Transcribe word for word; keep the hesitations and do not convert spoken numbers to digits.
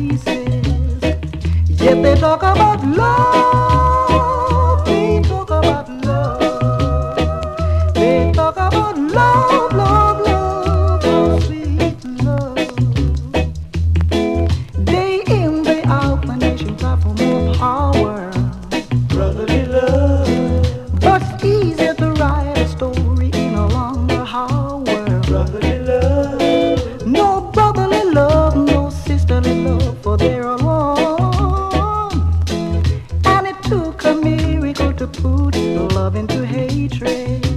pieces. Yet they talk about love, they talk about love, they talk about love, love, love, oh sweet love. Day in, day out, my nation cry for more power, brotherly love. But it's easier to write a story in a longer hour, brotherly love. No brotherly love, no sisterly love, for they're alone. And it took a miracle to put love into hatred.